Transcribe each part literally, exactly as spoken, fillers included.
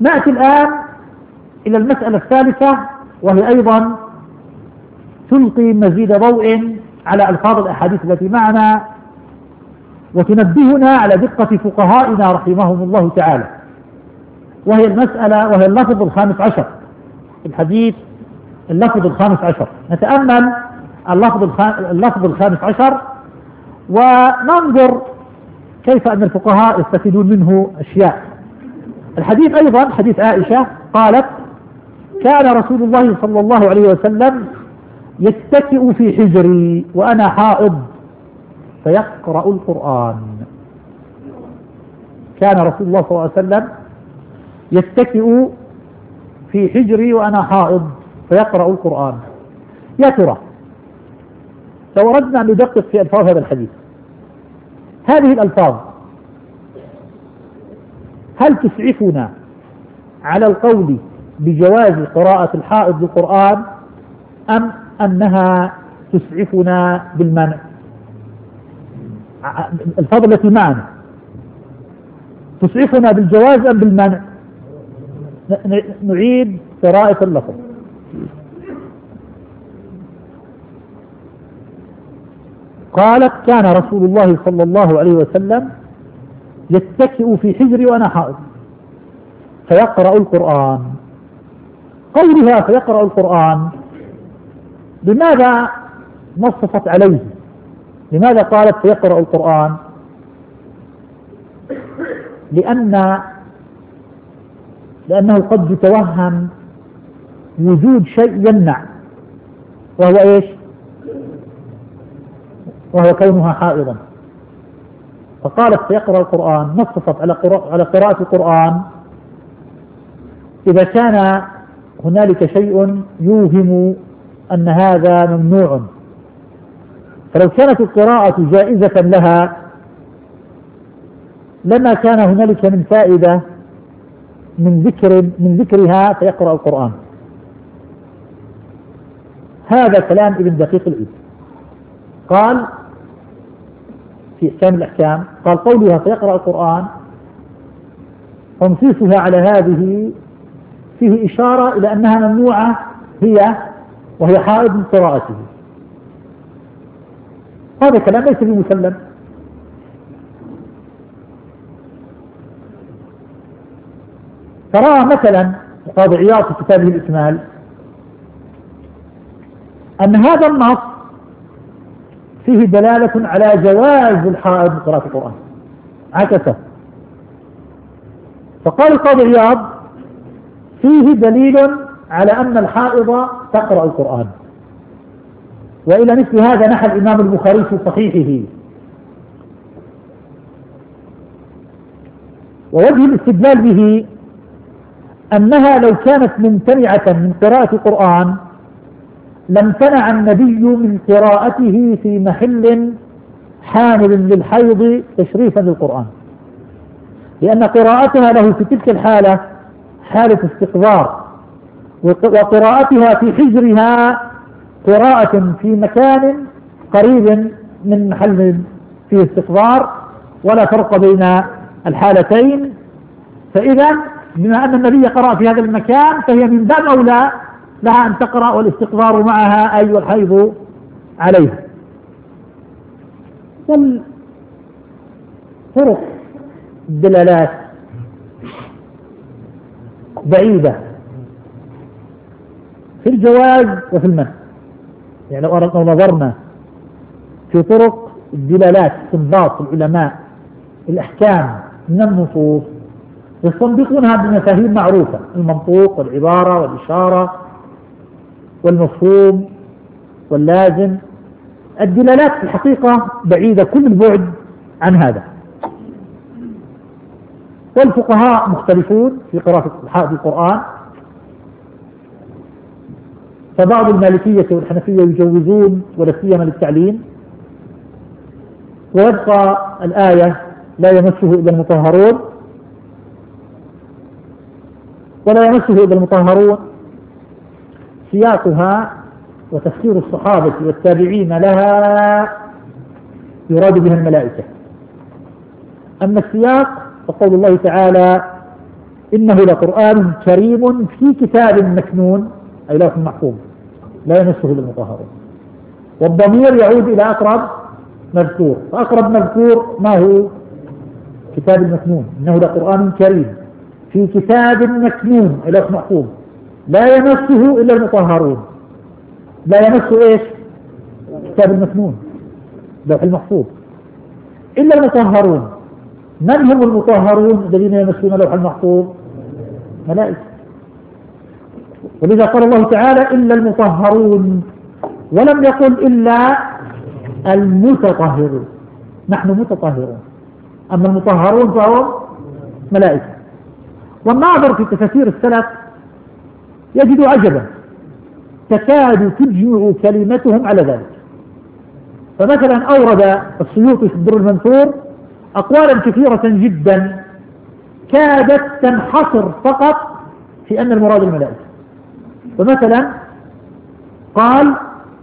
نأتي الآن إلى المسألة الثالثة، وهي أيضا تلقي مزيد ضوء على ألفاظ الأحاديث التي معنا، وتنبهنا على دقة فقهائنا رحمهم الله تعالى، وهي المسألة وهي اللفظ الخامس عشر في الحديث. اللفظ الخامس عشر نتأمل اللفظ اللفظ الخامس عشر وننظر كيف أن الفقهاء يستفيدون منه أشياء. الحديث أيضا حديث عائشة قالت: كان رسول الله صلى الله عليه وسلم يتكئ في حجري وأنا حائض فيقرأ القرآن. كان رسول الله صلى الله عليه وسلم يتكئ في حجري وأنا حائض فيقرأ القرآن. يا ترى لو أردنا أن ندقق في ألفاظ هذا الحديث، هذه الألفاظ هل تسعفنا على القول بجواز قراءة الحائض للقرآن، أم أنها تسعفنا بالمنع؟ الألفاظ التي معنا تسعفنا بالجواز أم بالمنع؟ نعيد قراءة اللفظ. قالت: كان رسول الله صلى الله عليه وسلم يتكئ في حجري وأنا حائض فيقرأ القرآن. قولها فيقرأ القرآن لماذا نصفت عليه؟ لماذا قالت فيقرأ القرآن؟ لأن لأنه قد يتوهم وجود شيء يمنع، وهو إيش؟ وهو كونها حائضا، فقالت سيقرأ القرآن. نصفت على على قراءة القرآن إذا كان هنالك شيء يوهم أن هذا ممنوع. فلو كانت القراءة جائزة لها لما كان هنالك من فائدة من ذكر من ذكرها فيقرأ القرآن. هذا كلام ابن دقيق العيد. قال في إحكام الأحكام، قال: قولها فيقرأ القرآن تنصيصها على هذه فيه إشارة إلى أنها ممنوعة هي وهي حائض من قراءته. هذا كلام ليس بمسلم. ترى مثلا قاضي عياض في كتابه الإكمال أن هذا النص فيه دلالة على جواز الحائض من قراءة القرآن، عكسه. فقال القاضي عياض: فيه دليل على أن الحائض تقرأ القرآن. وإلى مثل هذا نحى الإمام البخاري في صحيحه. ووجه الاستدلال به أنها لو كانت ممتنعة من قراءة القرآن لامتنع النبي من قراءته في محل حامل للحيض تشريفا للقرآن، لأن قراءتها له في تلك الحالة حالة استقذار، وقراءتها في حجرها قراءة في مكان قريب من محل فيه استقذار، ولا فرق بين الحالتين. فإذا بما أن النبي قرأ في هذا المكان فهي من باب أولى لها أن تقرأ والاستقذار معها أي والحيض عليها. طرق الدلالات بعيدة في الجواز وفي المنع. يعني لو نظرنا في طرق الدلالات استنباط العلماء الأحكام من النصوص يستنبطونها بمفاهيم معروفة: المنطوق والعبارة والإشارة والمفهوم واللازم. الدلالات في الحقيقة بعيدة كل البعد عن هذا. والفقهاء مختلفون في قراءة القرآن، فبعض المالكية والحنفية يجوزون ولا سيما للتعليم، ويبقى الآية لا يمسه إلا المطهرون ولا يمسه إلا المطهرون. سياقها وتفسير الصحابة والتابعين لها يراد بها الملائكة. أما السياق فقول الله تعالى: إنه لقرآن كريم في كتاب مكنون أي لوح محفوظ لا يمسه إلا المطهرون. والضمير يعود إلى أقرب مذكور، فأقرب مذكور ما هو؟ كتاب المكنون. إنه لقرآن كريم في كتاب مكنون أي لوح محفوظ لا يمسه إلا المطهرون. لا يمسه إيش؟ كتاب المكنون لوح المحفوظ إلا المطهرون. من هم المطهرون الذين يمسون لوح المحفوظ؟ ملائكة. ولذا قال الله تعالى إلا المطهرون، ولم يقل إلا المتطهرون. نحن متطهرون، أما المطهرون فهم ملائكة. والناظر في تفاسير السلف يجد عجبا تكاد تجمع كلمتهم على ذلك. فمثلا أورد السيوطي في الدر المنثور أقوالا كثيرة جدا كادت تنحصر فقط في أن المراد الملائكة. فمثلا قال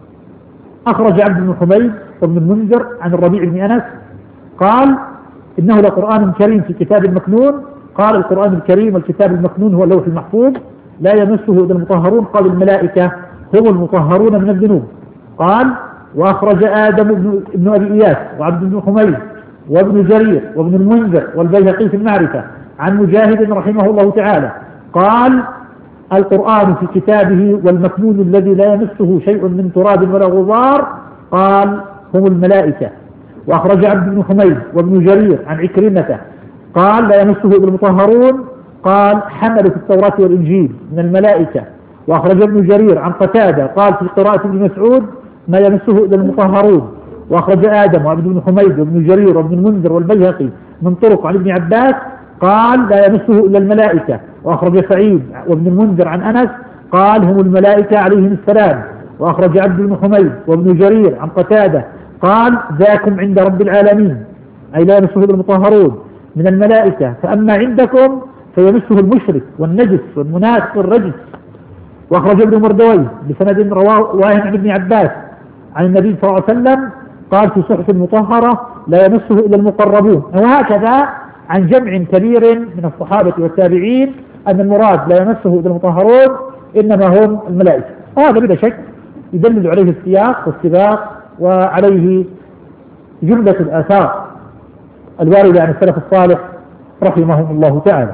أخرج عبد بن حميد وابن المنذر عن الربيع بن أنس قال إنه لقرآن كريم في كتاب مكنون. قال القرآن الكريم والكتاب المكنون هو اللوح المحفوظ لا يمسه إلا المطهرون. قال الملائكة هم المطهرون من الذنوب. قال وأخرج آدم بن أبي إياس وعبد بن حميد وابن جرير وابن المنذر والبيهقي في المعرفة عن مجاهد رحمه الله تعالى قال القرآن في كتابه والمكنون الذي لا يمسه شيء من تراب ولا غبار قال هم الملائكة. وأخرج عبد بن حميد وابن جرير عن عكرمة قال لا يمسه إلا المطهرون قال حملوا في التوراة والإنجيل من الملائكة. وأخرج ابن جرير عن قتادة قال في قراءة ابن مسعود ما يمسه إلا المطهرون. وأخرج آدم وعبد بن حميد وابن جرير وابن المنذر والبيهقي من طرق عن ابن عباس قال لا يمسه إلا الملائكة. وأخرج سعيد وابن المنذر عن أنس قال هم الملائكة عليهم السلام. وأخرج عبد بن حميد وابن جرير عن قتادة قال ذاكم عند رب العالمين أي لا يمسه إلا المطهرون من الملائكة. فأما عندكم فيمسه المشرك والنجس والمنافق والرجس. وأخرج ابن مردوي بسند رواه عن ابن عباس عن النبي صلى الله عليه وسلم قال في صحف مطهرة لا يمسه إلا المقربون. وهكذا عن جمع كبير من الصحابة والتابعين أن المراد لا يمسه إلا المطهرون إنما هم الملائكة. وهذا بلا شك يدلل عليه السياق والسباق وعليه جملة الآثار الواردة عن السلف الصالح رحمهم الله تعالى.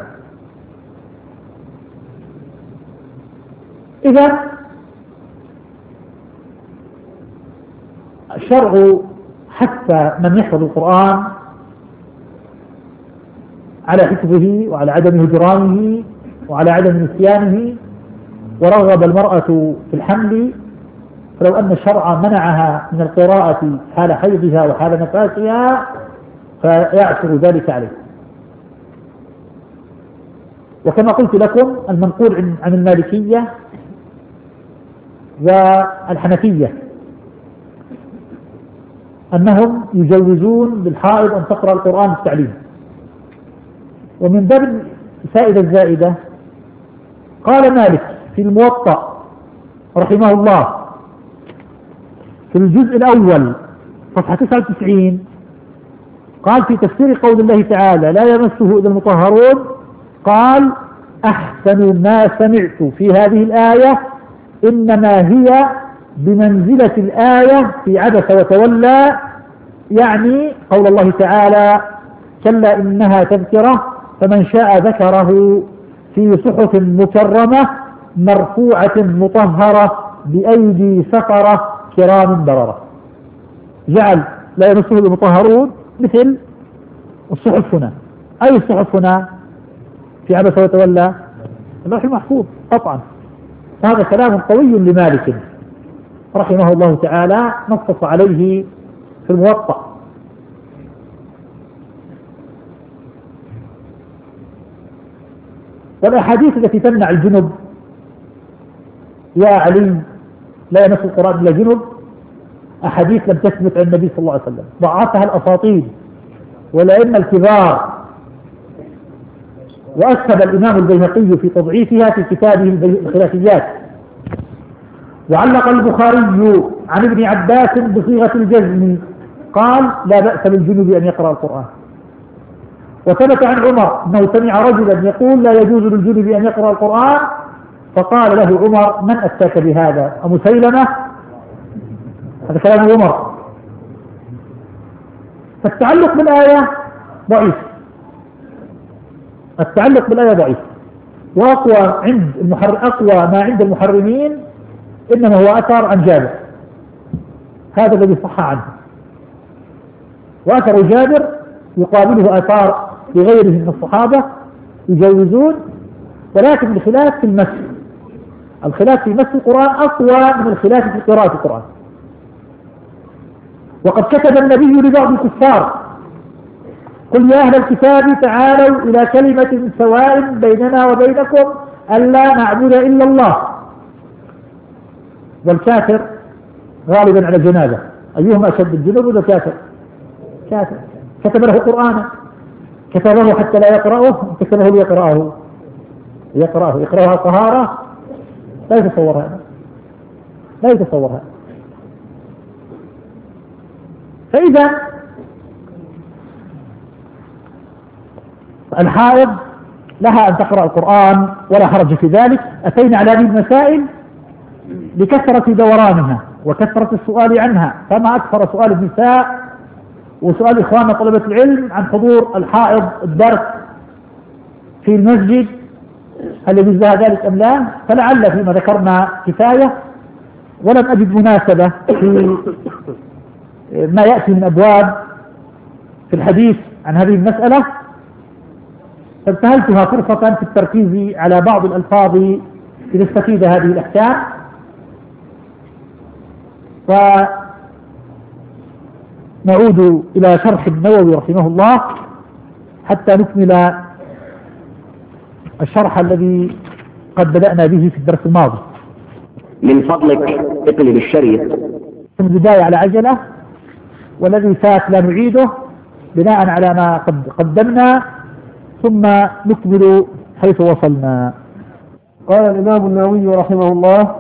إذا الشرع حتى من يحفظ القرآن على حفظه وعلى عدم هجرانه وعلى عدم نسيانه، ورغب المرأة في الحمل فلو أن الشرع منعها من القراءة حال حيضها وحال نفاسها فيعثر ذلك عليه. وكما قلت لكم المنقول عن المالكية والحنفية أنهم يجوزون للحائض أن تقرأ القرآن بالتعليم. ومن باب الفائدة الزائدة قال مالك في الموطأ رحمه الله في الجزء الأول صفحة تسعة وتسعين قال في تفسير قول الله تعالى لا يمسه إلا المطهرون قال أحسن ما سمعت في هذه الآية إنما هي بمنزلة الآية في عبس وتولى، يعني قول الله تعالى كلا إنها تذكرة فمن شاء ذكره في صحف مكرمة مرفوعة مطهرة بأيدي سفرة كرام بررة. جعل لا يمسه المطهرون مثل الصحف هنا. أي الصحف هنا في عبس وتولى؟ اللوح المحفوظ قطعا. هذا كلام قوي لمالك رحمه الله تعالى نصص عليه في الموطأ. والأحاديث التي تمنع الجنب يا علي لا يمس القرآن إلا جنب أحاديث لم تثبت عن النبي صلى الله عليه وسلم، ضعفها الأساطيل والأئمة الكبار. وأسهب الإمام البيهقي في تضعيفها في كتابه الخلافيات. وعلق البخاري عن ابن عباس بصيغة الجزم قال لا بأس للجنب أن يقرأ القرآن. وثبت عن عمر أنه سمع رجلا يقول لا يجوز للجنب أن يقرأ القرآن، فقال له عمر من أتاك بهذا أمسيلمة؟ هذا كلام عمر. فالتعلق بالآية ضعيف، التعلق بالآية ضعيف، وأقوى عند المحر... أقوى ما عند المحرمين إنما هو أثر عن جابر، هذا الذي صح عنه، وأثر جابر يقابله آثار لغيره من الصحابة يجوزون، ولكن الخلاف في المس، الخلاف في مس القرآن أقوى من الخلاف في قراءة القرآن. وقد كتب النبي لبعض الكفار قل يا أهل الكتاب تعالوا إلى كلمة سواء بيننا وبينكم ألا نعبد إلا الله. والكافر غالبا على الجنابة، أيهما أشد الجنوب ولا كافر؟ كافر. كتب له قرآنا، كتبه حتى لا يقرأه، كتبه ليقرأه، يقرأه يقرأها طهارة، لا يتصور هذا، لا يتصور هذا. فإذا الحائض لها أن تقرأ القرآن ولا حرج في ذلك. أتينا على هذه المسائل لكثرة دورانها وكثرة السؤال عنها، فما أكثر سؤال النساء وسؤال إخواننا طلبة العلم عن حضور الحائض الدرس في المسجد، هل يجوز لها ذلك أم لا؟ فلعل فيما ذكرنا كفاية، ولم أجد مناسبة في ما يأتي من أبواب في الحديث عن هذه المسألة، فانتهلتها فرصة في التركيز على بعض الألفاظ لنستفيد هذه الأحكام. ونعود إلى شرح النووي رحمه الله حتى نكمل الشرح الذي قد بدأنا به في الدرس الماضي. من فضلك اقلب الشريط من البداية على عجلة، والذي فات لا نعيده بناء على ما قد قدمنا، ثم نكمل حيث وصلنا. قال الإمام النووي رحمه الله: